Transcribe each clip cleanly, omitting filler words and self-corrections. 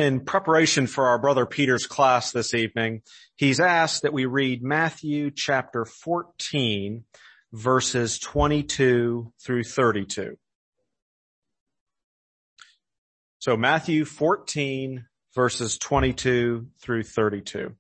In preparation for our brother Peter's class this evening, he's asked that we read Matthew chapter 14, verses 22 through 32. So Matthew 14, verses 22 through 32.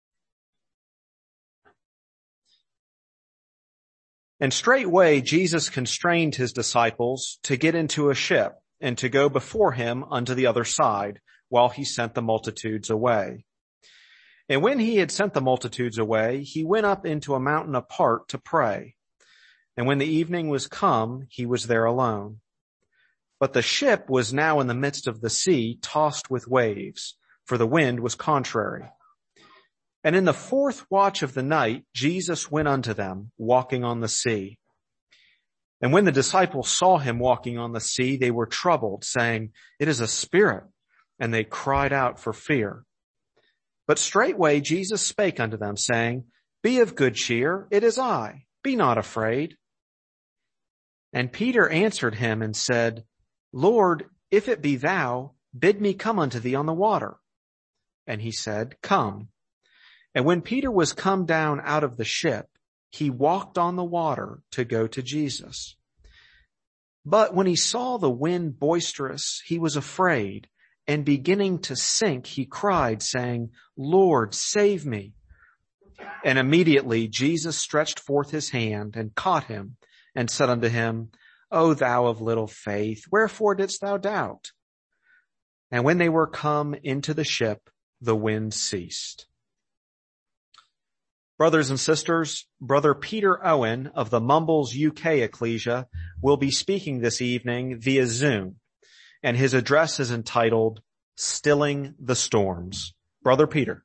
And straightway Jesus constrained his disciples to get into a ship and to go before him unto the other side, while he sent the multitudes away. And when he had sent the multitudes away, he went up into a mountain apart to pray. And when the evening was come, he was there alone. But the ship was now in the midst of the sea, tossed with waves, for the wind was contrary. And in the fourth watch of the night, Jesus went unto them, walking on the sea. And when the disciples saw him walking on the sea, they were troubled, saying, It is a spirit. And they cried out for fear. But straightway Jesus spake unto them, saying, Be of good cheer, it is I, be not afraid. And Peter answered him and said, Lord, if it be thou, bid me come unto thee on the water. And he said, Come. And when Peter was come down out of the ship, he walked on the water to go to Jesus. But when he saw the wind boisterous, he was afraid, and beginning to sink, he cried, saying, Lord, save me. And immediately Jesus stretched forth his hand and caught him and said unto him, O thou of little faith, wherefore didst thou doubt? And when they were come into the ship, the wind ceased. Brothers and sisters, Brother Peter Owen of the Mumbles UK Ecclesia will be speaking this evening via Zoom. And his address is entitled, Stilling the Storms. Brother Peter.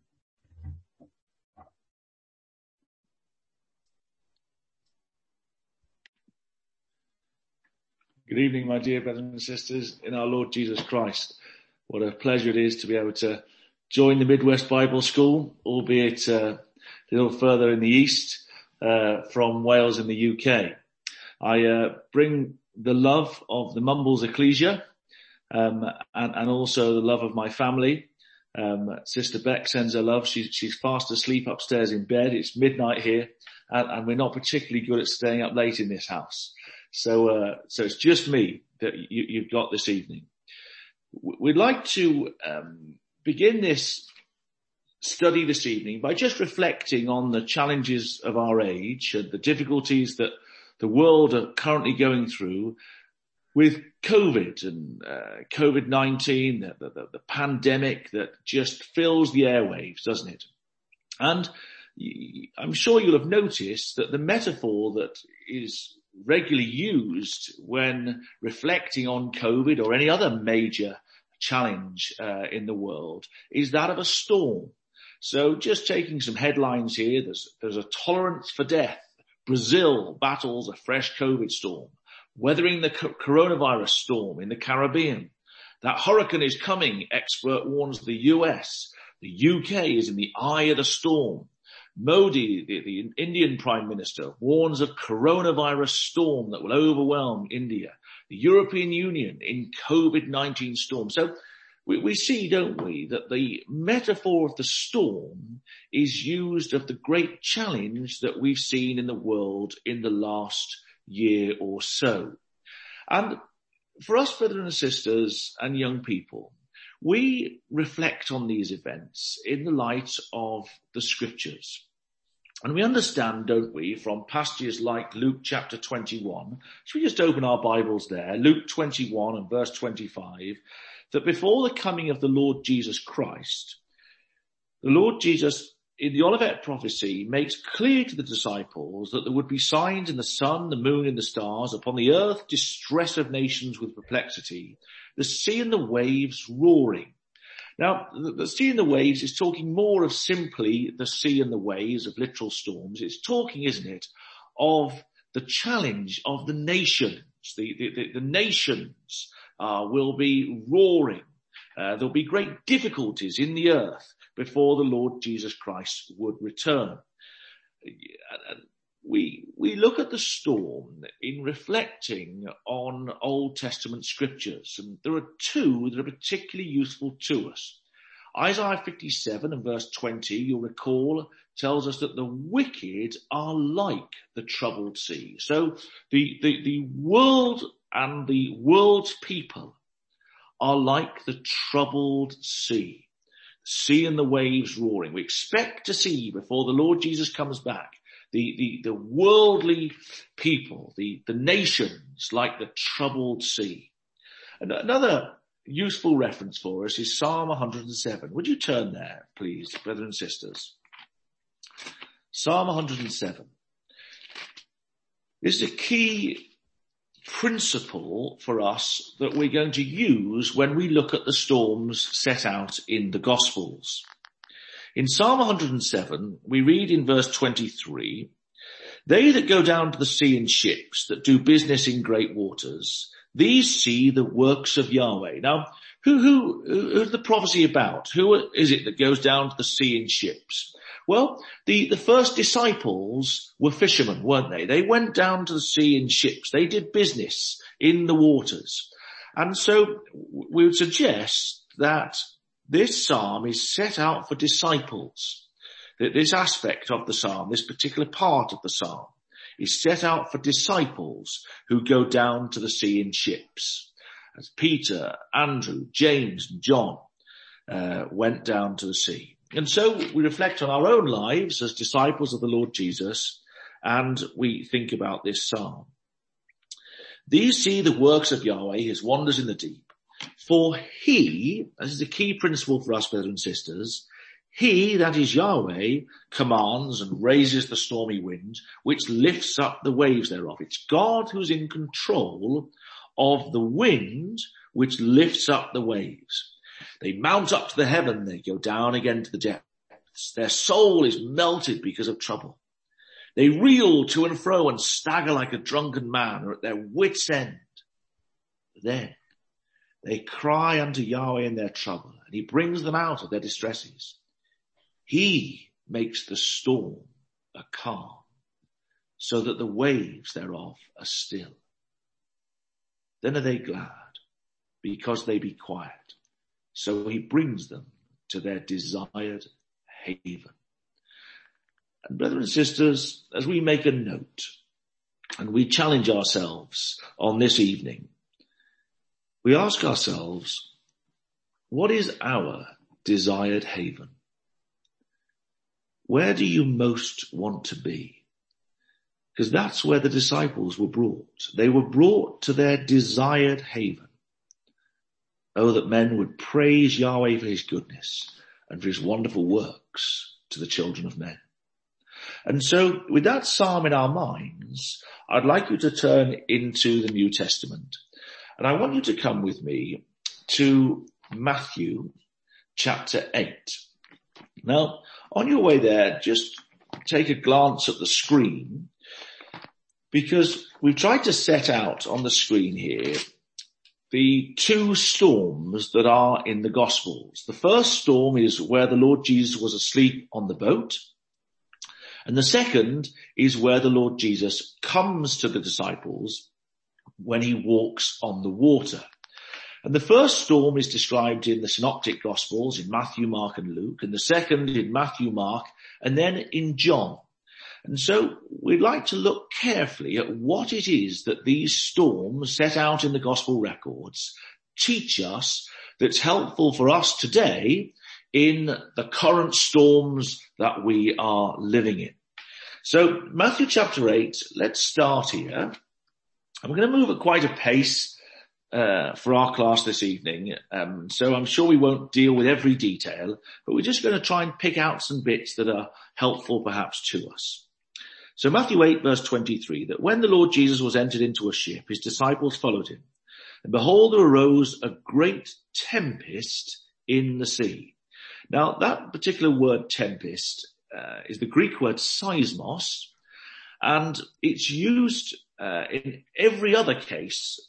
Good evening, my dear brothers and sisters in our Lord Jesus Christ. What a pleasure it is to be able to join the Midwest Bible School, albeit a little further in the east from Wales in the UK. I bring the love of the Mumbles Ecclesia, and also the love of my family. Sister Beck sends her love. She's fast asleep upstairs in bed. It's midnight here, and we're not particularly good at staying up late in this house. So it's just me that you've got this evening. We'd like to begin this study this evening by just reflecting on the challenges of our age and the difficulties that the world are currently going through with COVID and COVID-19, the pandemic that just fills the airwaves, doesn't it? And I'm sure you'll have noticed that the metaphor that is regularly used when reflecting on COVID or any other major challenge in the world is that of a storm. So just taking some headlines here, there's a tolerance for death. Brazil battles a fresh COVID storm. Weathering the coronavirus storm in the Caribbean. That hurricane is coming, expert warns the US. The UK is in the eye of the storm. Modi, the Indian Prime Minister, warns of coronavirus storm that will overwhelm India. The European Union in COVID-19 storm. So we see, don't we, that the metaphor of the storm is used of the great challenge that we've seen in the world in the last year or so. And for us, brothers and sisters and young people, we reflect on these events in the light of the scriptures. And we understand, don't we, from passages like Luke chapter 21, should we just open our Bibles there, Luke 21 and verse 25, that before the coming of the Lord Jesus Christ, the Lord Jesus in the Olivet prophecy makes clear to the disciples that there would be signs in the sun, the moon and the stars, upon the earth distress of nations with perplexity, the sea and the waves roaring. Now, the sea and the waves is talking more of simply the sea and the waves of literal storms. It's talking, isn't it, of the challenge of the nations. The nations will be roaring. There'll be great difficulties in the earth before the Lord Jesus Christ would return. We look at the storm in reflecting on Old Testament scriptures, and there are two that are particularly useful to us. Isaiah 57 and verse 20, you'll recall, tells us that the wicked are like the troubled sea. So the world and the world's people are like the troubled sea. Sea and the waves roaring. We expect to see before the Lord Jesus comes back the worldly people, the nations like the troubled sea. And another useful reference for us is Psalm 107. Would you turn there, please, brothers and sisters? Psalm 107. This is a key principle for us that we're going to use when we look at the storms set out in the Gospels. In Psalm 107, we read in verse 23, "They that go down to the sea in ships, that do business in great waters, these see the works of Yahweh." Now, who's the prophecy about? Who is it that goes down to the sea in ships? Well, the first disciples were fishermen, weren't they? They went down to the sea in ships. They did business in the waters. And so we would suggest that this psalm is set out for disciples. That this aspect of the psalm, this particular part of the psalm, is set out for disciples who go down to the sea in ships. As Peter, Andrew, James, and John went down to the sea. And so we reflect on our own lives as disciples of the Lord Jesus, and we think about this psalm. "These see the works of Yahweh, his wonders in the deep. For he," this is a key principle for us, brothers and sisters, "he, that is Yahweh, commands and raises the stormy wind, which lifts up the waves thereof." It's God who's in control of the wind, which lifts up the waves. "They mount up to the heaven, they go down again to the depths. Their soul is melted because of trouble. They reel to and fro and stagger like a drunken man, or at their wits' end. Then they cry unto Yahweh in their trouble, and he brings them out of their distresses. He makes the storm a calm, so that the waves thereof are still. Then are they glad, because they be quiet. So he brings them to their desired haven." And brothers and sisters, as we make a note and we challenge ourselves on this evening, we ask ourselves, what is our desired haven? Where do you most want to be? Because that's where the disciples were brought. They were brought to their desired haven. Oh, that men would praise Yahweh for his goodness and for his wonderful works to the children of men. And so with that psalm in our minds, I'd like you to turn into the New Testament. And I want you to come with me to Matthew chapter 8. Now, on your way there, just take a glance at the screen, because we've tried to set out on the screen here the two storms that are in the Gospels. The first storm is where the Lord Jesus was asleep on the boat. And the second is where the Lord Jesus comes to the disciples when he walks on the water. And the first storm is described in the Synoptic Gospels, in Matthew, Mark, and Luke, and the second in Matthew, Mark, and then in John. And so we'd like to look carefully at what it is that these storms set out in the gospel records teach us that's helpful for us today in the current storms that we are living in. So Matthew chapter 8, let's start here. And we're going to move at quite a pace for our class this evening. So I'm sure we won't deal with every detail, but we're just going to try and pick out some bits that are helpful perhaps to us. So Matthew 8 verse 23, "That when the Lord Jesus was entered into a ship, his disciples followed him. And behold, there arose a great tempest in the sea." Now that particular word tempest is the Greek word seismos, and it's used in every other case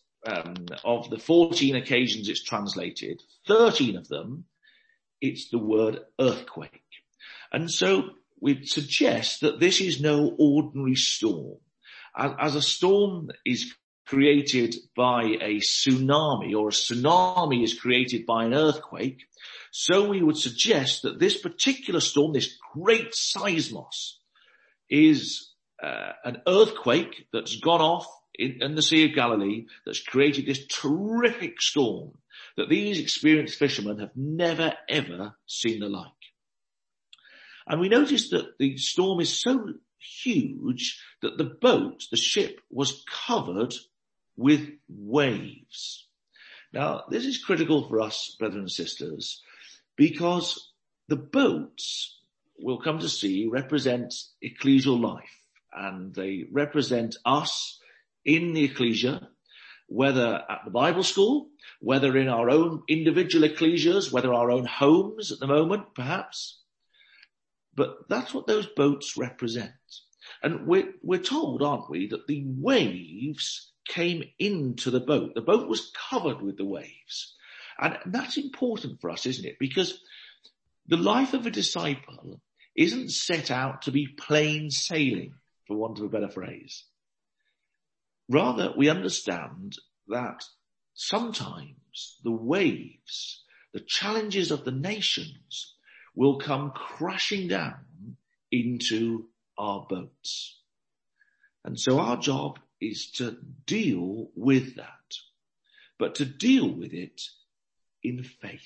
of the 14 occasions it's translated. 13 of them, it's the word earthquake. And so we suggest that this is no ordinary storm. As a storm is created by a tsunami, or a tsunami is created by an earthquake, So we would suggest that this particular storm, this great seismos, is an earthquake that's gone off in the Sea of Galilee that's created this terrific storm that these experienced fishermen have never, ever seen the like. And we notice that the storm is so huge that the ship was covered with waves. Now, this is critical for us, brothers and sisters, because the boats, we'll come to see, represent ecclesial life, and they represent us in the ecclesia, whether at the Bible school, whether in our own individual ecclesias, whether our own homes at the moment, perhaps. But that's what those boats represent. And we're told, aren't we, that the waves came into the boat. The boat was covered with the waves. And that's important for us, isn't it? Because the life of a disciple isn't set out to be plain sailing, for want of a better phrase. Rather, we understand that sometimes the waves, the challenges of the nations, will come crashing down into our boats. And so our job is to deal with that, but to deal with it in faith.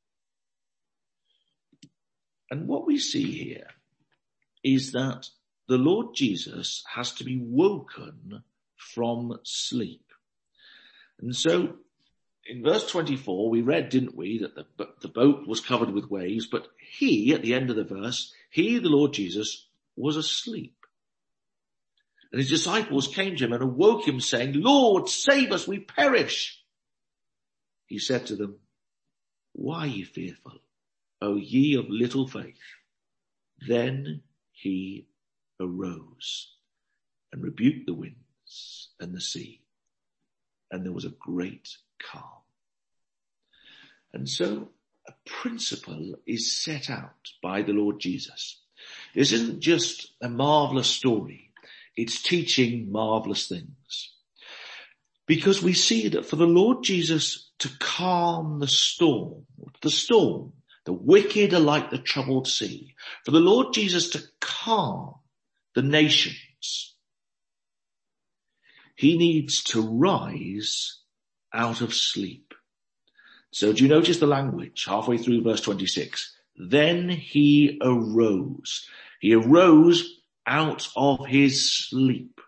And what we see here is that the Lord Jesus has to be woken from sleep. And so in verse 24, we read, didn't we, that the boat was covered with waves, but he, at the end of the verse, he, the Lord Jesus, was asleep. And his disciples came to him and awoke him, saying, Lord, save us, we perish. He said to them, why are ye fearful, O ye of little faith? Then he arose and rebuked the winds and the sea, and there was a great calm. And so a principle is set out by the Lord Jesus. This isn't just a marvelous story. It's teaching marvelous things. Because we see that for the Lord Jesus to calm the storm, the wicked are like the troubled sea. For the Lord Jesus to calm the nations, he needs to rise out of sleep. So do you notice the language halfway through verse 26? Then he arose. He arose out of his sleep.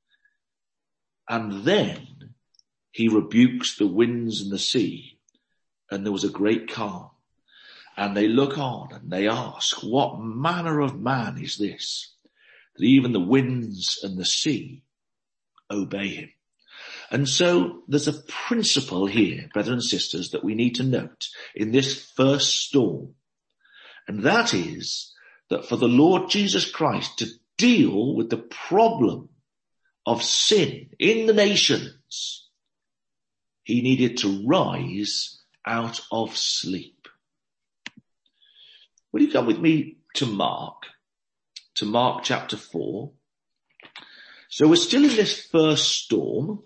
And then he rebukes the winds and the sea. And there was a great calm. And they look on and they ask, what manner of man is this, that even the winds and the sea obey him? And so there's a principle here, brothers and sisters, that we need to note in this first storm. And that is that for the Lord Jesus Christ to deal with the problem of sin in the nations, he needed to rise out of sleep. Will you come with me to Mark chapter 4? So we're still in this first storm,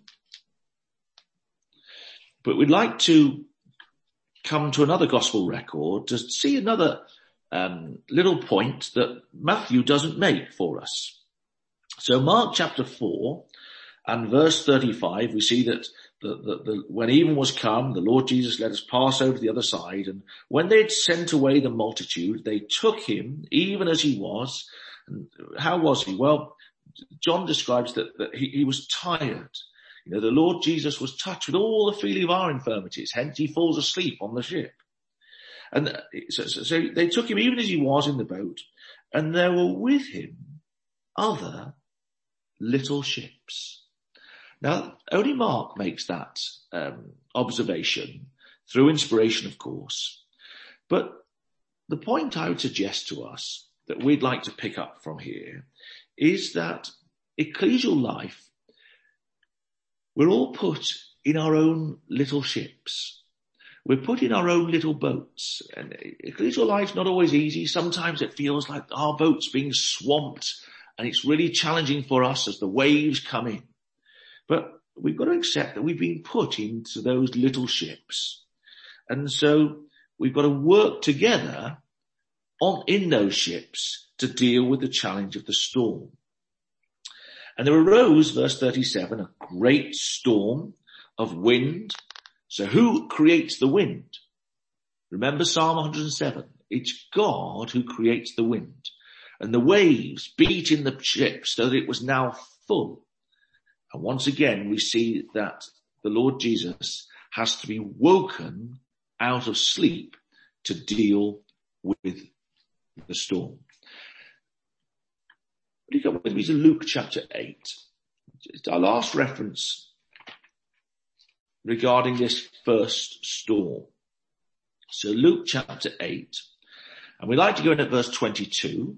but we'd like to come to another gospel record to see another little point that Matthew doesn't make for us. So Mark chapter 4 and verse 35, we see that when even was come, the Lord Jesus let us pass over to the other side. And when they had sent away the multitude, they took him even as he was. And how was he? Well, John describes that he was tired. You know, the Lord Jesus was touched with all the feeling of our infirmities. Hence he falls asleep on the ship. And so they took him even as he was in the boat, and there were with him other little ships. Now, only Mark makes that observation through inspiration, of course. But the point I would suggest to us that we'd like to pick up from here is that ecclesial life, we're all put in our own little ships. We're put in our own little boats. And ecclesial life's not always easy. Sometimes it feels like our boat's being swamped and it's really challenging for us as the waves come in. But we've got to accept that we've been put into those little ships. And so we've got to work together in those ships to deal with the challenge of the storm. And there arose, verse 37, a great storm of wind. So who creates the wind? Remember Psalm 107. It's God who creates the wind. And the waves beat in the ship so that it was now full. And once again, we see that the Lord Jesus has to be woken out of sleep to deal with the storm. Would you go with me to Luke chapter 8? It's our last reference regarding this first storm. So Luke chapter 8, and we'd like to go in at verse 22,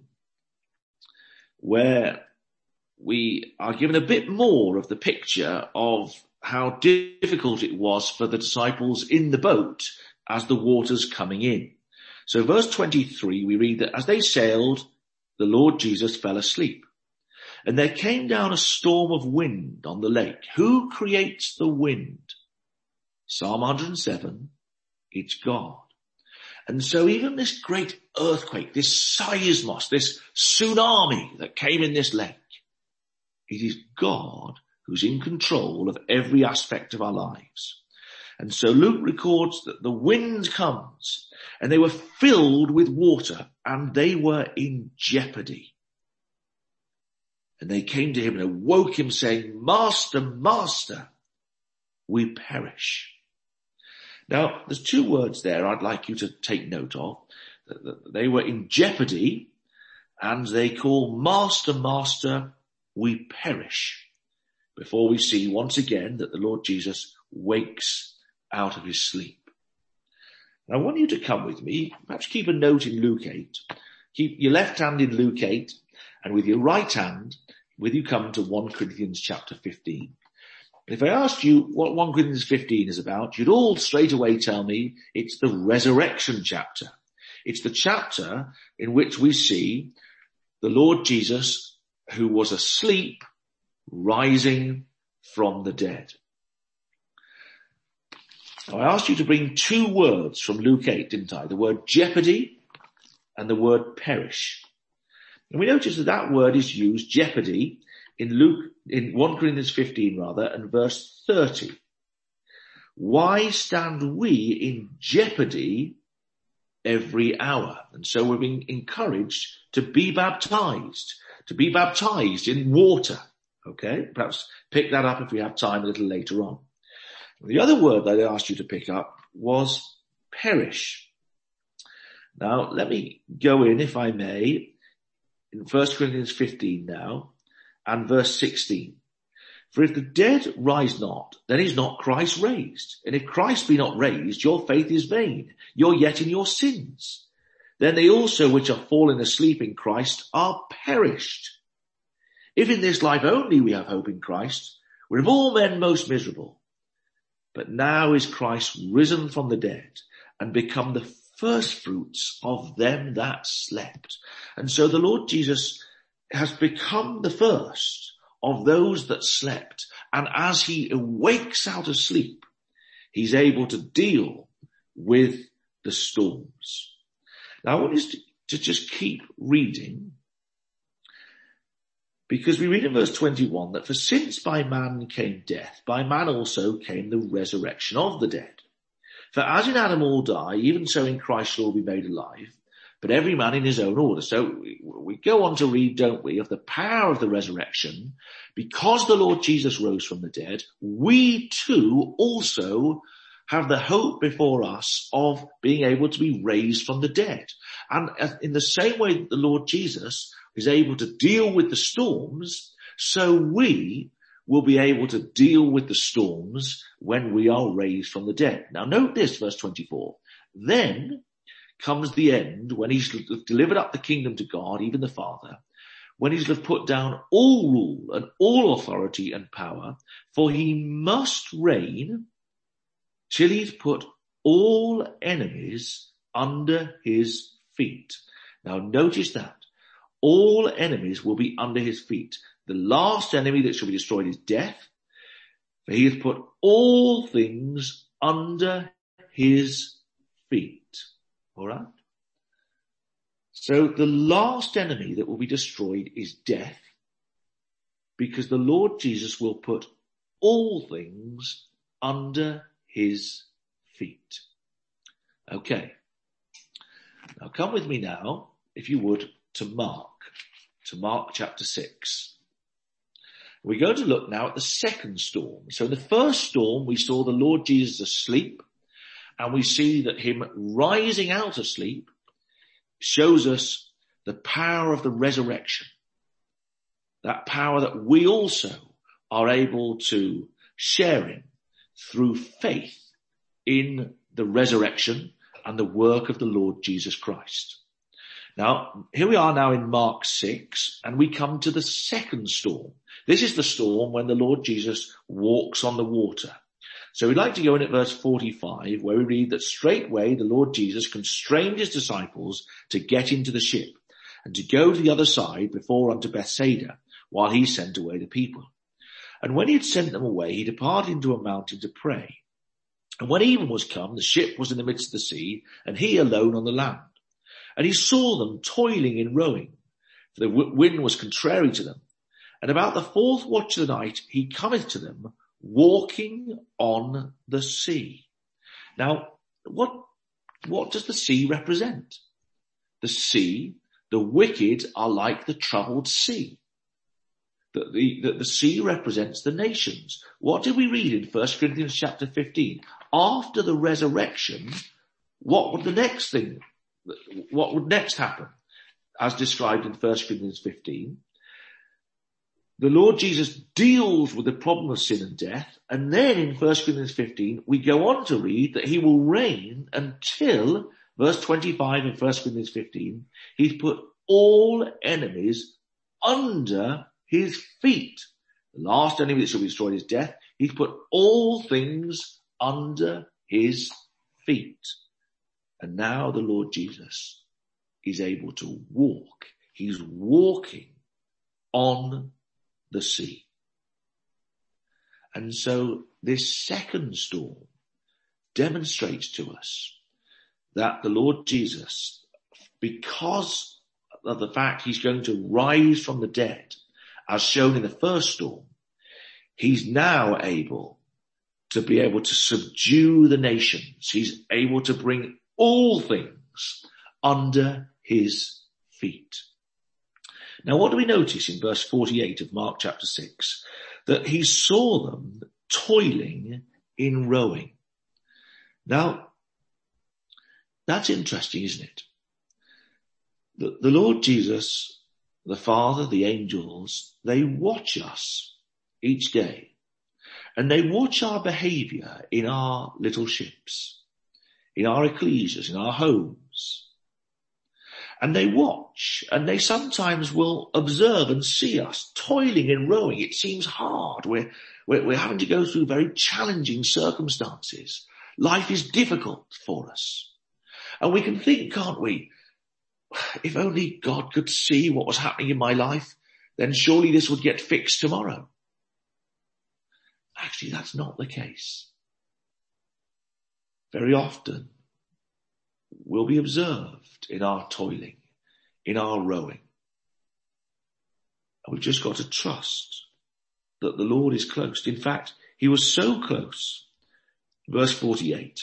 where we are given a bit more of the picture of how difficult it was for the disciples in the boat as the water's coming in. So verse 23, we read that as they sailed, the Lord Jesus fell asleep. And there came down a storm of wind on the lake. Who creates the wind? Psalm 107, it's God. And so even this great earthquake, this seismos, this tsunami that came in this lake, it is God who's in control of every aspect of our lives. And so Luke records that the wind comes and they were filled with water and they were in jeopardy. And they came to him and awoke him saying, Master, Master, we perish. Now, there's two words there I'd like you to take note of. They were in jeopardy and they call Master, Master, we perish. Before we see once again that the Lord Jesus wakes out of his sleep. And I want you to come with me, perhaps keep a note in Luke 8. Keep your left hand in Luke 8 and with your right hand, with you come to 1 Corinthians chapter 15. And if I asked you what 1 Corinthians 15 is about, you'd all straight away tell me it's the resurrection chapter. It's the chapter in which we see the Lord Jesus, who was asleep, rising from the dead. Now, I asked you to bring two words from Luke 8, didn't I? The word jeopardy and the word perish. And we notice that word is used, jeopardy, in 1 Corinthians 15 and verse 30. Why stand we in jeopardy every hour? And so we're being encouraged to be baptized in water. Okay, perhaps pick that up if we have time a little later on. The other word that I asked you to pick up was perish. Now, let me go in, if I may, in 1 Corinthians 15 now, and verse 16. For if the dead rise not, then is not Christ raised. And if Christ be not raised, your faith is vain. You're yet in your sins. Then they also which are fallen asleep in Christ are perished. If in this life only we have hope in Christ, we're of all men most miserable. But now is Christ risen from the dead and become the first fruits of them that slept. And so the Lord Jesus has become the first of those that slept. And as he awakes out of sleep, he's able to deal with the storms. Now I want you to just keep reading, because we read in verse 21 that for since by man came death, by man also came the resurrection of the dead. For as in Adam all die, even so in Christ shall all be made alive, but every man in his own order. So we go on to read, don't we, of the power of the resurrection. Because the Lord Jesus rose from the dead, we too also have the hope before us of being able to be raised from the dead. And in the same way that the Lord Jesus is able to deal with the storms, so we will be able to deal with the storms when we are raised from the dead. Now note this, verse 24. Then comes the end, when he's delivered up the kingdom to God, even the Father, when he's put down all rule and all authority and power, for he must reign till he's put all enemies under his feet. Now notice that. All enemies will be under his feet. The last enemy that shall be destroyed is death, for he has put all things under his feet. All right? So the last enemy that will be destroyed is death, because the Lord Jesus will put all things under his feet. Okay. Now come with me now, if you would, to Mark chapter 6. We're going to look now at the second storm. So in the first storm, we saw the Lord Jesus asleep, and we see that him rising out of sleep shows us the power of the resurrection. That power that we also are able to share in through faith in the resurrection and the work of the Lord Jesus Christ. Now, here we are now in Mark 6, and we come to the second storm. This is the storm when the Lord Jesus walks on the water. So we'd like to go in at verse 45, where we read that straightway the Lord Jesus constrained his disciples to get into the ship and to go to the other side before unto Bethsaida, while he sent away the people. And when he had sent them away, he departed into a mountain to pray. And when even was come, the ship was in the midst of the sea, and he alone on the land. And he saw them toiling in rowing, for the wind was contrary to them. And about the fourth watch of the night, he cometh to them, walking on the sea. Now, what does the sea represent? The sea, the wicked are like the troubled sea. The sea represents the nations. What did we read in 1 Corinthians chapter 15? After the resurrection, what would next happen? As described in 1 Corinthians 15, the Lord Jesus deals with the problem of sin and death, and then in 1 Corinthians 15, we go on to read that he will reign until, verse 25 in 1 Corinthians 15, he's put all enemies under his feet. The last enemy that shall be destroyed is death. He's put all things under his feet. And now the Lord Jesus is able to walk. He's walking on the sea. And so this second storm demonstrates to us that the Lord Jesus, because of the fact he's going to rise from the dead, as shown in the first storm, he's now able to be able to subdue the nations. He's able to bring all things under his feet. Now, what do we notice in verse 48 of Mark chapter 6? That he saw them toiling in rowing. Now, that's interesting, isn't it? The Lord Jesus, the Father, the angels, they watch us each day. And they watch our behavior in our little ships, in our ecclesias, in our homes. And they watch, and they sometimes will observe and see us toiling in rowing. It seems hard. We're having to go through very challenging circumstances. Life is difficult for us. And we can think, can't we? If only God could see what was happening in my life, then surely this would get fixed tomorrow. Actually, that's not the case. Very often, we'll be observed in our toiling, in our rowing. And we've just got to trust that the Lord is close. In fact, he was so close, verse 48,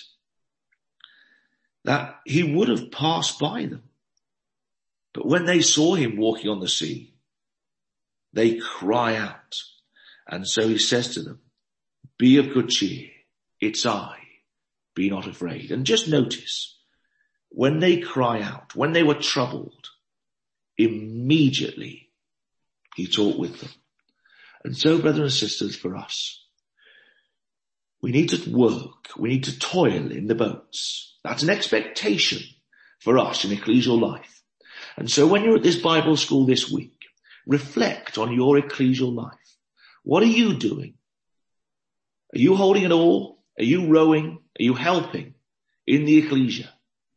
that he would have passed by them. But when they saw him walking on the sea, they cry out. And so he says to them, be of good cheer, it's I, be not afraid. And just notice, when they cry out, when they were troubled, immediately he talked with them. And so, brothers and sisters, for us, we need to work, we need to toil in the boats. That's an expectation for us in ecclesial life. And so when you're at this Bible school this week, reflect on your ecclesial life. What are you doing? Are you holding an oar? Are you rowing? Are you helping in the ecclesia?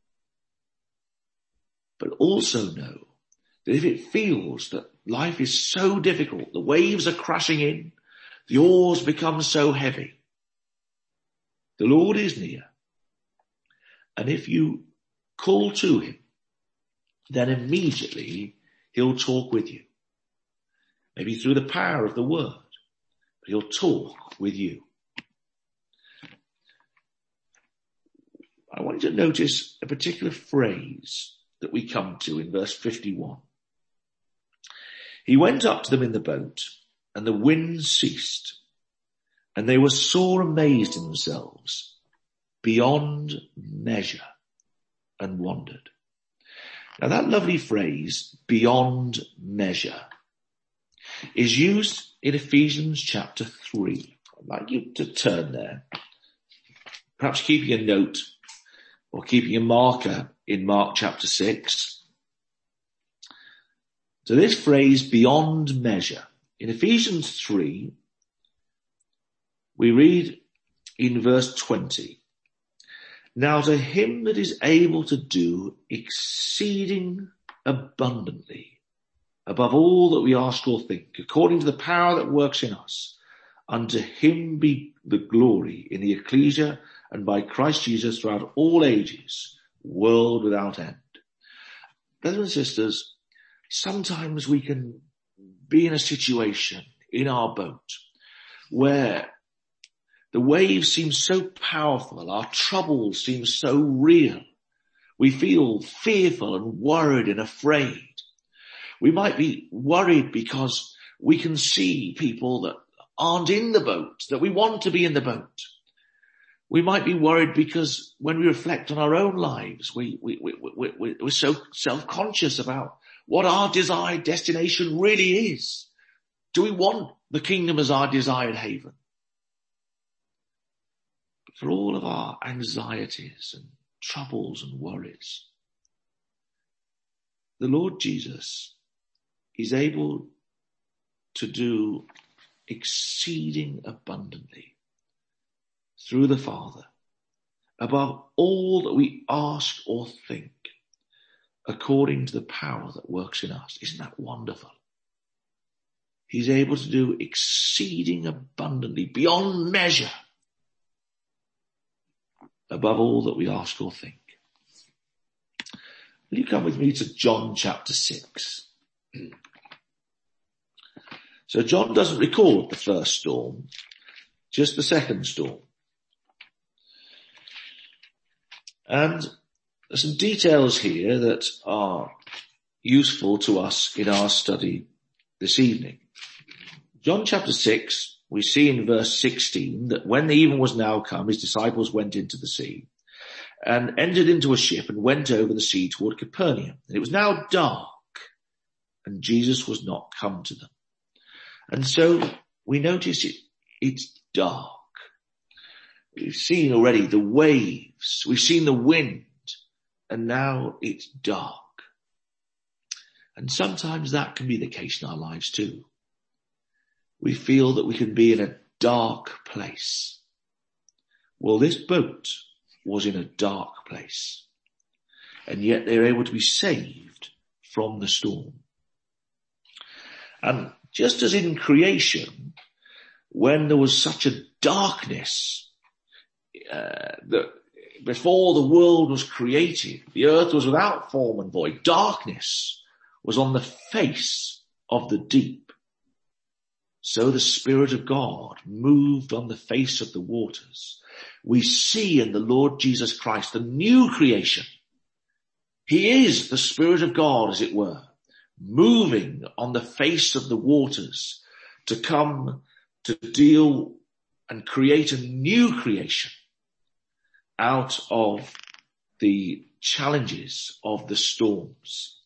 But also know that if it feels that life is so difficult, the waves are crashing in, the oars become so heavy, the Lord is near. And if you call to him, then immediately he'll talk with you. Maybe through the power of the word, but he'll talk with you. I want you to notice a particular phrase that we come to in verse 51. He went up to them in the boat, and the wind ceased, and they were sore amazed in themselves beyond measure, and wondered. Now that lovely phrase, beyond measure, is used in Ephesians chapter 3. I'd like you to turn there, perhaps keeping a note or keeping a marker in Mark chapter 6. So this phrase, beyond measure, in Ephesians 3, we read in verse 20, now to him that is able to do exceeding abundantly above all that we ask or think, according to the power that works in us, unto him be the glory in the ecclesia and by Christ Jesus throughout all ages, world without end. Brothers and sisters, sometimes we can be in a situation in our boat where the waves seem so powerful, our troubles seem so real. We feel fearful and worried and afraid. We might be worried because we can see people that aren't in the boat, that we want to be in the boat. We might be worried because when we reflect on our own lives, we're so self-conscious about what our desired destination really is. Do we want the kingdom as our desired haven? But for all of our anxieties and troubles and worries, the Lord Jesus is able to do exceeding abundantly through the Father, above all that we ask or think, according to the power that works in us. Isn't that wonderful? He's able to do exceeding abundantly, beyond measure, above all that we ask or think. Will you come with me to John chapter 6? So John doesn't record the first storm, just the second storm. And there's some details here that are useful to us in our study this evening. John chapter 6, we see in verse 16 that when the even was now come, his disciples went into the sea and entered into a ship and went over the sea toward Capernaum. And it was now dark, and Jesus was not come to them. And so we notice it's dark. We've seen already the waves, we've seen the wind, and now it's dark. And sometimes that can be the case in our lives too. We feel that we can be in a dark place. Well, this boat was in a dark place, and yet they're able to be saved from the storm. And just as in creation, when there was such a darkness that before the world was created, the earth was without form and void. Darkness was on the face of the deep. So the Spirit of God moved on the face of the waters. We see in the Lord Jesus Christ the new creation. He is the Spirit of God, as it were, moving on the face of the waters to come to deal and create a new creation out of the challenges of the storms.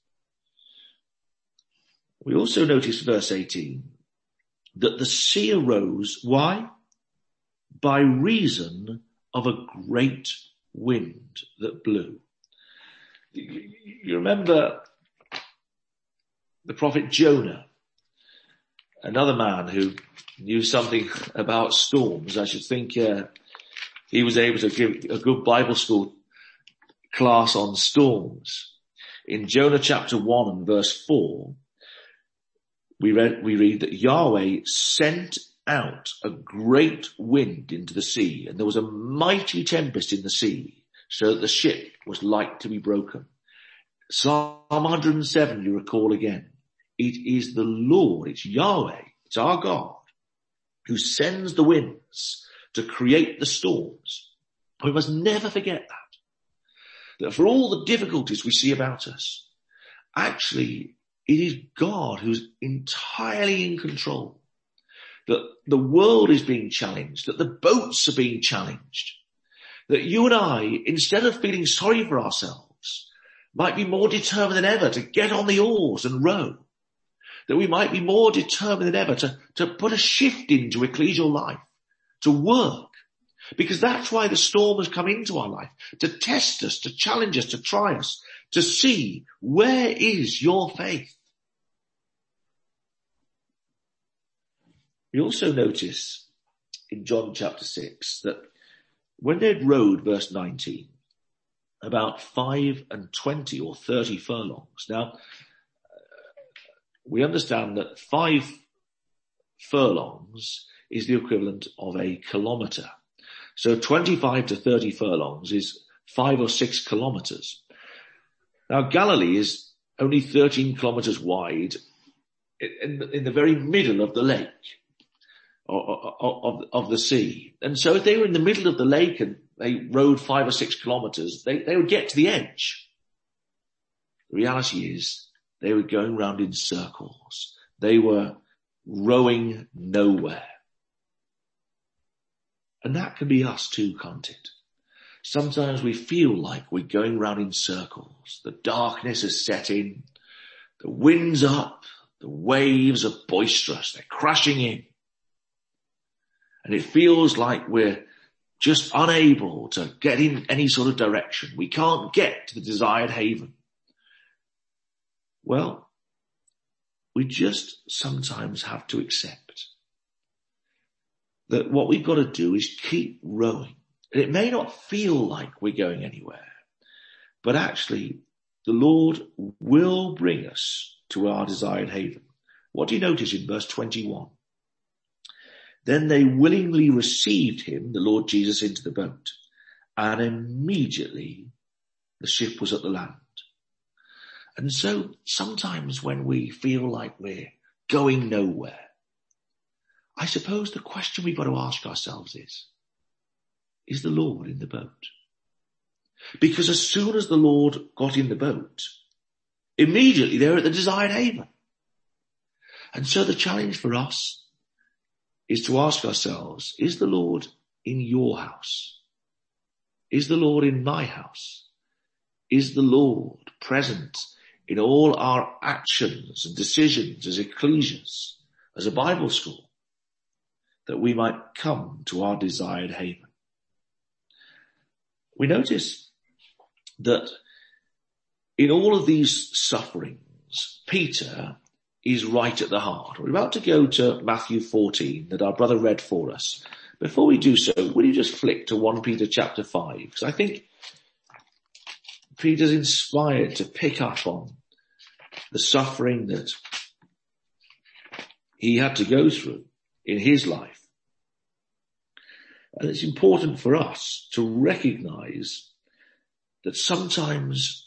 We also notice verse 18 that the sea arose. Why? By reason of a great wind that blew. You remember the prophet Jonah, another man who knew something about storms. I should think he was able to give a good Bible school class on storms. In Jonah chapter 1 and verse 4, we read that Yahweh sent out a great wind into the sea, and there was a mighty tempest in the sea, so that the ship was like to be broken. Psalm 107, you recall again. It is the Lord, it's Yahweh, it's our God, who sends the winds to create the storms. We must never forget that for all the difficulties we see about us, actually it is God who's entirely in control. That the world is being challenged, that the boats are being challenged, that you and I, instead of feeling sorry for ourselves, might be more determined than ever to get on the oars and row. That we might be more determined than ever to put a shift into ecclesial life, to work. Because that's why the storm has come into our life, to test us, to challenge us, to try us, to see where is your faith. We also notice in John chapter 6 that when they'd rowed, verse 19, about 5 and 20 or 30 furlongs. Now, we understand that 5 furlongs is the equivalent of a kilometre. So 25 to 30 furlongs is 5 or 6 kilometres. Now, Galilee is only 13 kilometres wide in the very middle of the lake, of the sea. And so if they were in the middle of the lake and they rowed 5 or 6 kilometres, they would get to the edge. The reality is they were going round in circles. They were rowing nowhere. And that can be us too, can't it? Sometimes we feel like we're going round in circles. The darkness has set in. The wind's up. The waves are boisterous. They're crashing in. And it feels like we're just unable to get in any sort of direction. We can't get to the desired haven. Well, we just sometimes have to accept that what we've got to do is keep rowing. And it may not feel like we're going anywhere, but actually the Lord will bring us to our desired haven. What do you notice in verse 21? Then they willingly received him, the Lord Jesus, into the boat, and immediately the ship was at the land. And so sometimes when we feel like we're going nowhere, I suppose the question we've got to ask ourselves is the Lord in the boat? Because as soon as the Lord got in the boat, immediately they're at the desired haven. And so the challenge for us is to ask ourselves, is the Lord in your house? Is the Lord in my house? Is the Lord present in all our actions and decisions as ecclesias, as a Bible school, that we might come to our desired haven? We notice that in all of these sufferings, Peter is right at the heart. We're about to go to Matthew 14 that our brother read for us. Before we do so, will you just flick to 1 Peter chapter 5? Because I think Peter's inspired to pick up on the suffering that he had to go through in his life. And it's important for us to recognize that sometimes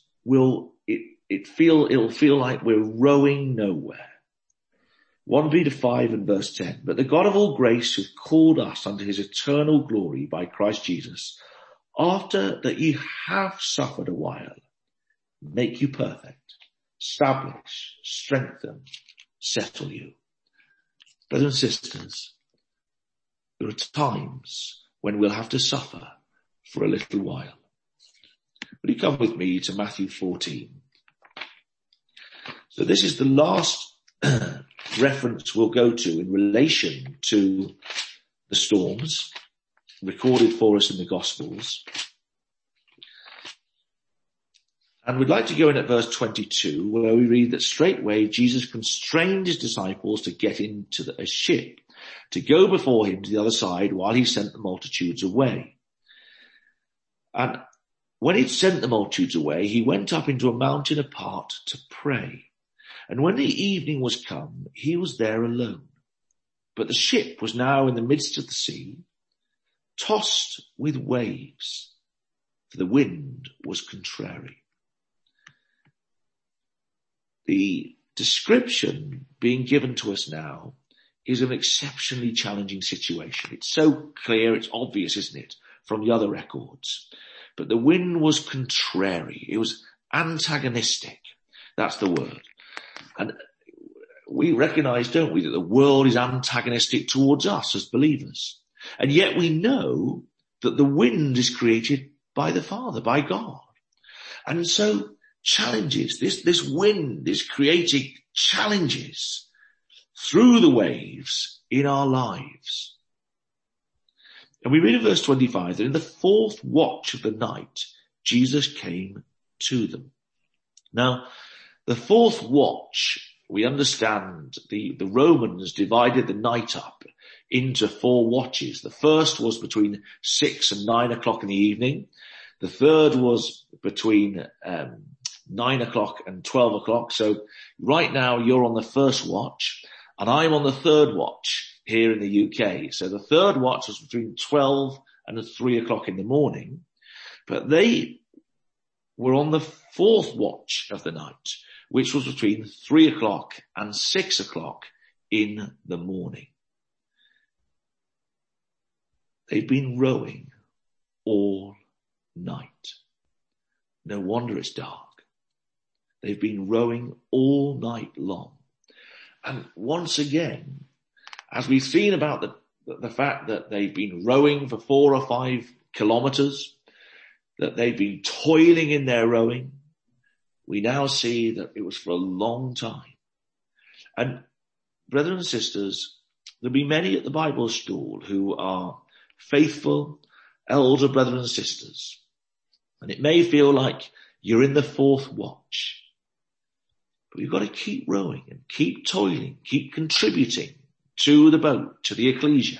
it'll feel like we're rowing nowhere. 1 Peter 5 and verse 10. But the God of all grace, who called us unto his eternal glory by Christ Jesus, after that ye have suffered a while, make you perfect, establish, strengthen, settle you. Brothers and sisters, there are times when we'll have to suffer for a little while. Will you come with me to Matthew 14? So this is the last reference we'll go to in relation to the storms recorded for us in the Gospels. And we'd like to go in at verse 22, where we read that straightway Jesus constrained his disciples to get into a ship, to go before him to the other side while he sent the multitudes away. And when he'd sent the multitudes away, he went up into a mountain apart to pray. And when the evening was come, he was there alone. But the ship was now in the midst of the sea, tossed with waves, for the wind was contrary. The description being given to us now is an exceptionally challenging situation. It's so clear, it's obvious, isn't it, from the other records. But the wind was contrary. It was antagonistic. That's the word. And we recognize, don't we, that the world is antagonistic towards us as believers. And yet we know that the wind is created by the Father, by God. And so challenges, this wind is creating challenges through the waves in our lives. And we read in verse 25 that in the fourth watch of the night, Jesus came to them. Now, the fourth watch, we understand the Romans divided the night up into 4 watches. The first was between 6 and 9 o'clock in the evening. The third was between 9 o'clock and 12 o'clock. So right now you're on the first watch and I'm on the third watch here in the UK. So the third watch was between 12 and 3 o'clock in the morning, but they were on the fourth watch of the night, which was between 3 o'clock and 6 o'clock in the morning. They've been rowing all night. No wonder it's dark. They've been rowing all night long. And once again, as we've seen about the fact that they've been rowing for 4 or 5 kilometers, that they've been toiling in their rowing, we now see that it was for a long time. And brethren and sisters, there'll be many at the Bible school who are faithful elder brethren and sisters. And it may feel like you're in the fourth watch. But you've got to keep rowing and keep toiling, keep contributing to the boat, to the ecclesia.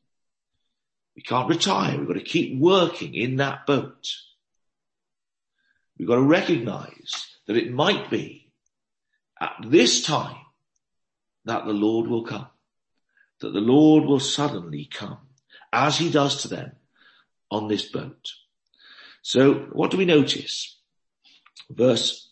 We can't retire. We've got to keep working in that boat. We've got to recognize that it might be at this time that the Lord will come, that the Lord will suddenly come, as he does to them on this boat. So what do we notice? Verse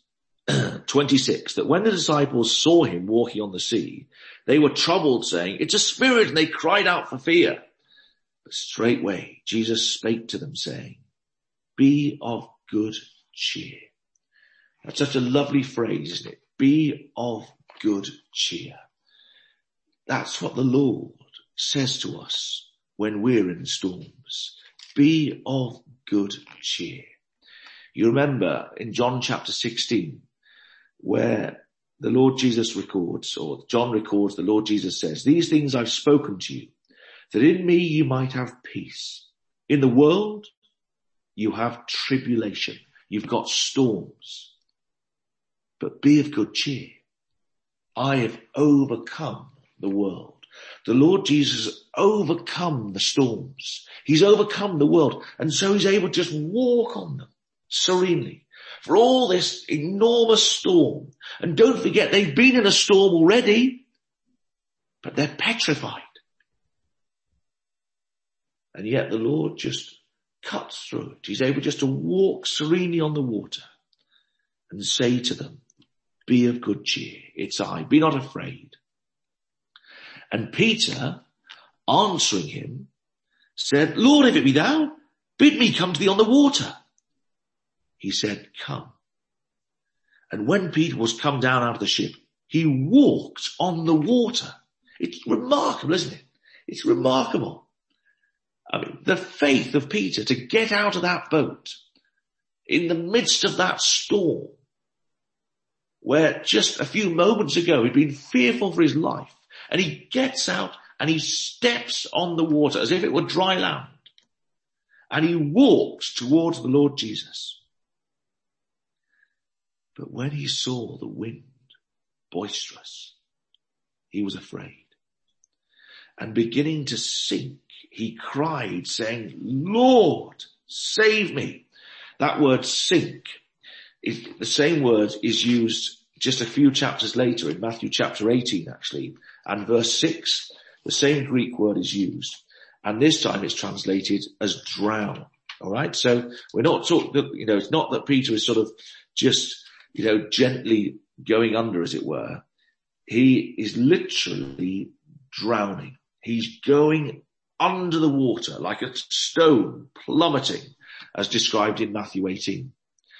26, that when the disciples saw him walking on the sea, they were troubled, saying, "It's a spirit," and they cried out for fear. But straightway Jesus spake to them, saying, "Be of good cheer." That's such a lovely phrase, isn't it? Be of good cheer. That's what the Lord says to us when we're in storms. Be of good cheer. You remember in John chapter 16, where the Lord Jesus records, or John records, the Lord Jesus says, "These things I've spoken to you, that in me you might have peace. In the world, you have tribulation. You've got storms. But be of good cheer. I have overcome the world." The Lord Jesus has overcome the storms. He's overcome the world. And so he's able to just walk on them serenely for all this enormous storm. And don't forget, they've been in a storm already, but they're petrified. And yet the Lord just cuts through it. He's able just to walk serenely on the water and say to them, "Be of good cheer. It's I. Be not afraid." And Peter, answering him, said, "Lord, if it be thou, bid me come to thee on the water." He said, "Come." And when Peter was come down out of the ship, he walked on the water. It's remarkable, isn't it? It's remarkable. I mean, the faith of Peter to get out of that boat in the midst of that storm, where just a few moments ago he'd been fearful for his life, and he gets out and he steps on the water as if it were dry land, and he walks towards the Lord Jesus. But when he saw the wind boisterous, he was afraid, and beginning to sink, he cried, saying, "Lord, save me." That word sink, the same word is used just a few chapters later in Matthew chapter 18, actually, and verse 6. The same Greek word is used, and this time it's translated as drown. All right. So we're not talking, it's not that Peter is sort of just, gently going under, as it were. He is literally drowning. He's going under the water like a stone plummeting, as described in Matthew 18.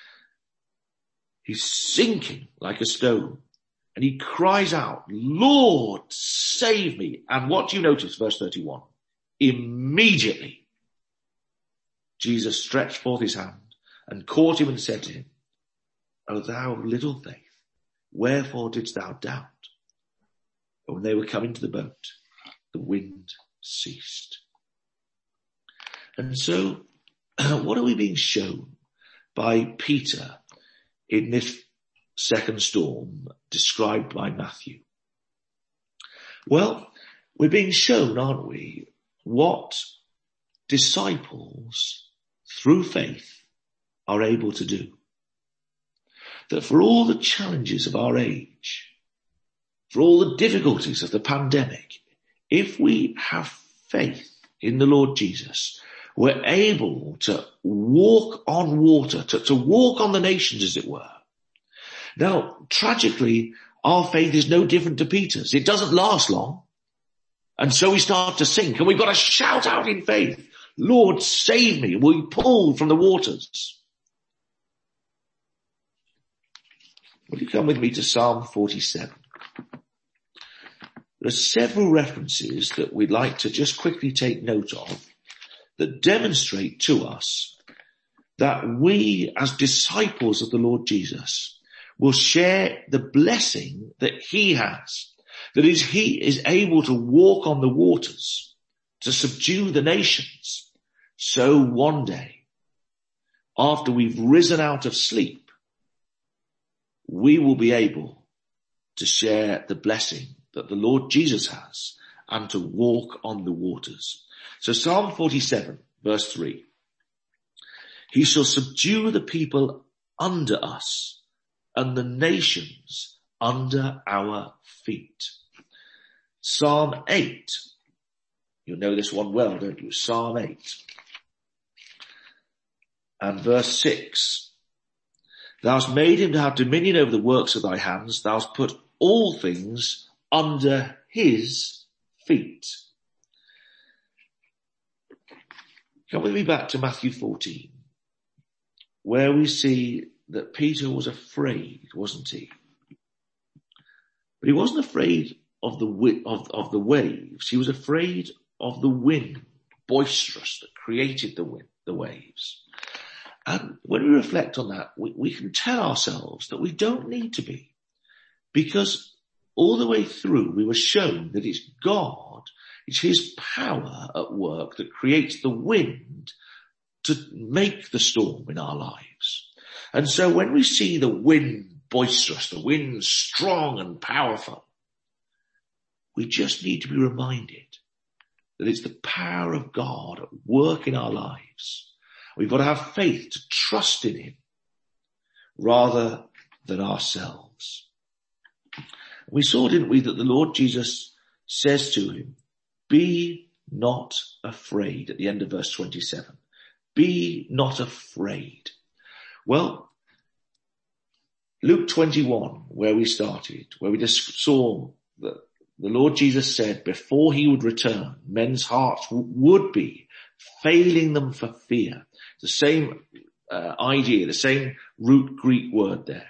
He's sinking like a stone. And he cries out, Lord, save me. And what do you notice? Verse 31. Immediately, Jesus stretched forth his hand and caught him and said to him, O thou of little faith, wherefore didst thou doubt? But when they were coming to the boat, the wind ceased. And so, what are we being shown by Peter in this second storm described by Matthew? Well, we're being shown, aren't we, what disciples through faith are able to do. That for all the challenges of our age, for all the difficulties of the pandemic, if we have faith in the Lord Jesus, we're able to walk on water, to walk on the nations, as it were. Now, tragically, our faith is no different to Peter's. It doesn't last long. And so we start to sink, and we've got to shout out in faith, Lord, save me. We'll be pulled from the waters. Will you come with me to Psalm 47? There are several references that we'd like to just quickly take note of that demonstrate to us that we, as disciples of the Lord Jesus, will share the blessing that he has. That is, he is able to walk on the waters, to subdue the nations. So one day, after we've risen out of sleep, we will be able to share the blessing that the Lord Jesus has and to walk on the waters. So Psalm 47, verse 3. He shall subdue the people under us and the nations under our feet. Psalm 8. You know this one well, don't you? Psalm 8. And verse 6. Thou hast made him to have dominion over the works of thy hands. Thou hast put all things under his feet. Come with me back to Matthew 14, where we see that Peter was afraid, wasn't he? But he wasn't afraid of the waves. He was afraid of the wind, boisterous, that created the waves. And when we reflect on that, we can tell ourselves that we don't need to be, because all the way through we were shown that it's God, it's his power at work that creates the wind to make the storm in our lives. And so when we see the wind boisterous, the wind strong and powerful, we just need to be reminded that it's the power of God at work in our lives. We've got to have faith to trust in him rather than ourselves. We saw, didn't we, that the Lord Jesus says to him, be not afraid, at the end of verse 27. Be not afraid. Well, Luke 21, where we started, where we just saw that the Lord Jesus said before he would return, men's hearts would be failing them for fear. The same idea, the same root Greek word there.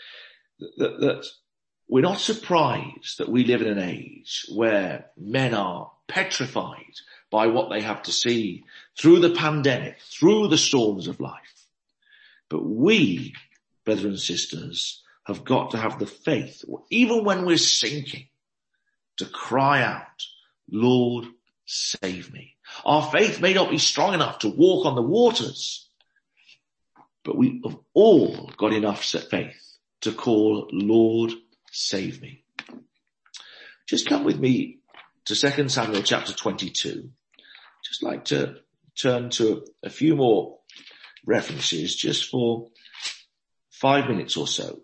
That we're not surprised that we live in an age where men are petrified by what they have to see through the pandemic, through the storms of life. But we, brothers and sisters, have got to have the faith, even when we're sinking, to cry out, Lord, save me. Our faith may not be strong enough to walk on the waters, but we have all got enough faith to call, Lord, save me. Just come with me to 2 Samuel chapter 22. Just like to turn to a few more references just for 5 minutes or so.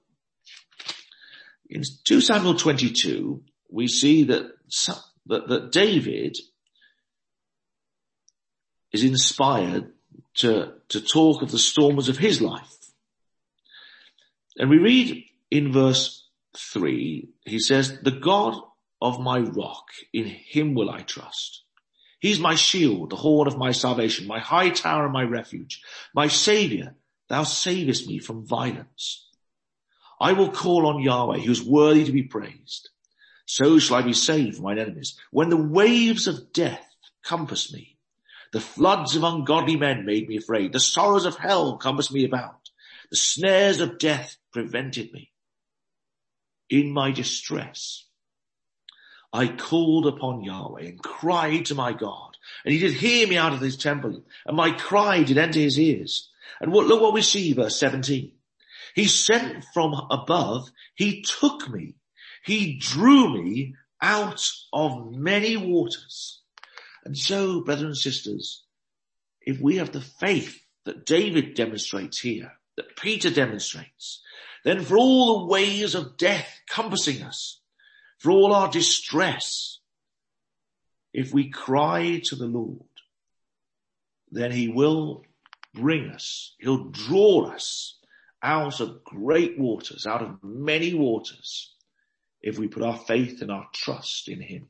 In 2 Samuel 22, we see that David is inspired to talk of the storms of his life. And we read in verse 3, he says, "The God of my rock, in him will I trust. He's my shield, the horn of my salvation, my high tower and my refuge. My Saviour, thou savest me from violence. I will call on Yahweh, who is worthy to be praised. So shall I be saved from mine enemies. When the waves of death compassed me, the floods of ungodly men made me afraid. The sorrows of hell compassed me about. The snares of death prevented me. In my distress, I called upon Yahweh and cried to my God, and he did hear me out of his temple, and my cry did enter his ears." And look what we see, verse 17. "He sent from above, he took me, he drew me out of many waters." And so, brothers and sisters, if we have the faith that David demonstrates here, that Peter demonstrates, then for all the waves of death compassing us, for all our distress, if we cry to the Lord, then he will bring us, he'll draw us out of great waters, out of many waters, if we put our faith and our trust in him.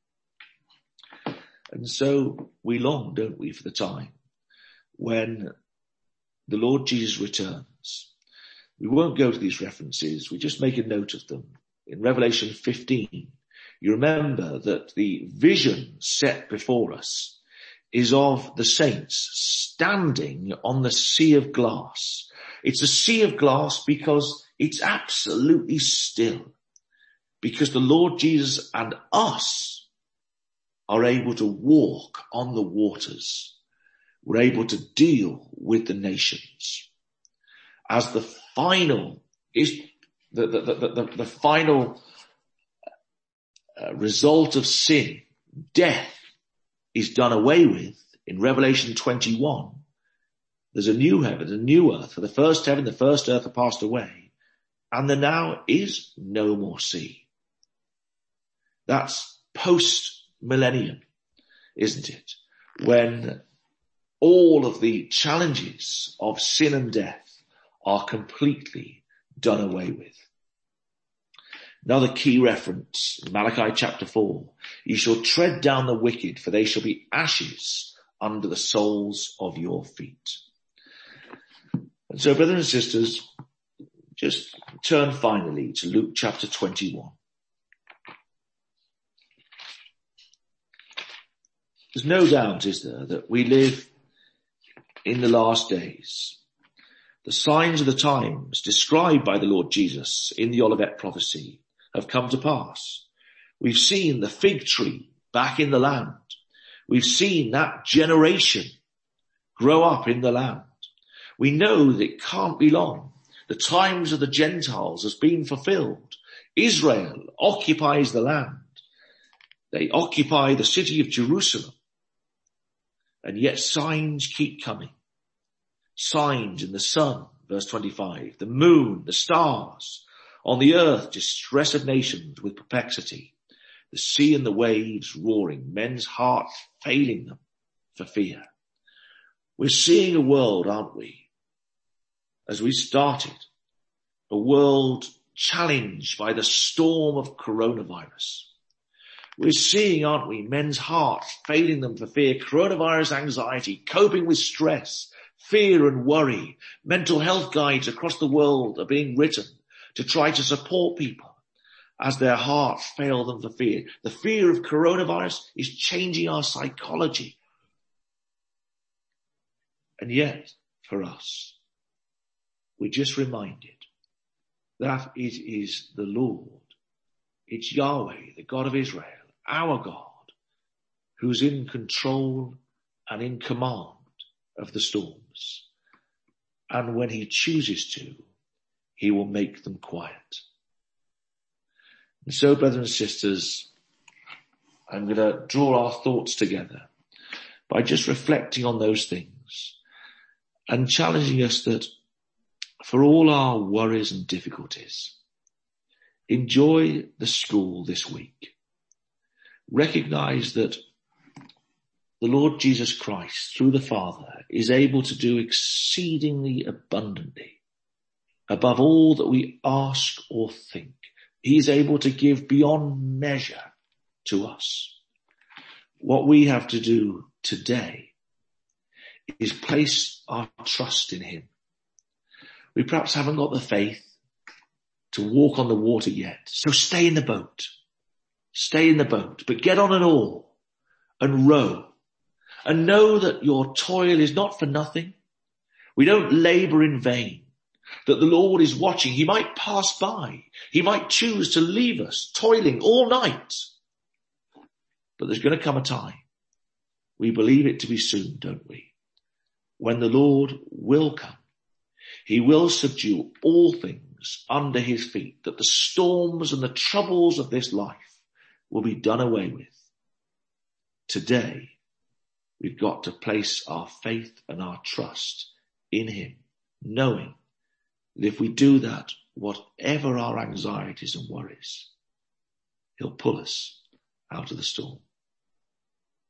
And so we long, don't we, for the time when the Lord Jesus returns. We won't go to these references, we just make a note of them. In Revelation 15, you remember that the vision set before us is of the saints standing on the sea of glass. It's a sea of glass because it's absolutely still, because the Lord Jesus and us are able to walk on the waters. We're able to deal with the nations. As the final the final result of sin, death, is done away with in Revelation 21. There's a new heaven, a new earth. For the first heaven, the first earth have passed away, and there now is no more sea. That's post-millennium, isn't it? When all of the challenges of sin and death are completely done away with. Another key reference, Malachi chapter 4. "You shall tread down the wicked, for they shall be ashes under the soles of your feet." And so, brothers and sisters, just turn finally to Luke chapter 21. There's no doubt, is there, that we live in the last days. The signs of the times described by the Lord Jesus in the Olivet prophecy have come to pass. We've seen the fig tree back in the land. We've seen that generation grow up in the land. We know that it can't be long. The times of the Gentiles has been fulfilled. Israel occupies the land. They occupy the city of Jerusalem. And yet signs keep coming. Signs in the sun, verse 25, the moon, the stars, on the earth, distress of nations with perplexity, the sea and the waves roaring, men's hearts failing them for fear. We're seeing a world, aren't we, as we started, a world challenged by the storm of coronavirus. We're seeing, aren't we, men's hearts failing them for fear, coronavirus anxiety, coping with stress, fear and worry. Mental health guides across the world are being written to try to support people as their hearts fail them for fear. The fear of coronavirus is changing our psychology. And yet, for us, we're just reminded that it is the Lord, it's Yahweh, the God of Israel, our God, who's in control and in command of the storms. And when he chooses to, he will make them quiet. And so, brothers and sisters, I'm going to draw our thoughts together by just reflecting on those things and challenging us that for all our worries and difficulties, enjoy the school this week. Recognize that the Lord Jesus Christ, through the Father, is able to do exceedingly abundantly, above all that we ask or think. He is able to give beyond measure to us. What we have to do today is place our trust in him. We perhaps haven't got the faith to walk on the water yet, so stay in the boat. Stay in the boat, but get on an oar and row. And know that your toil is not for nothing. We don't labor in vain, that the Lord is watching. He might pass by. He might choose to leave us toiling all night. But there's going to come a time. We believe it to be soon, don't we? When the Lord will come. He will subdue all things under his feet, that the storms and the troubles of this life will be done away with. Today, we've got to place our faith and our trust in him, knowing that if we do that, whatever our anxieties and worries, he'll pull us out of the storm.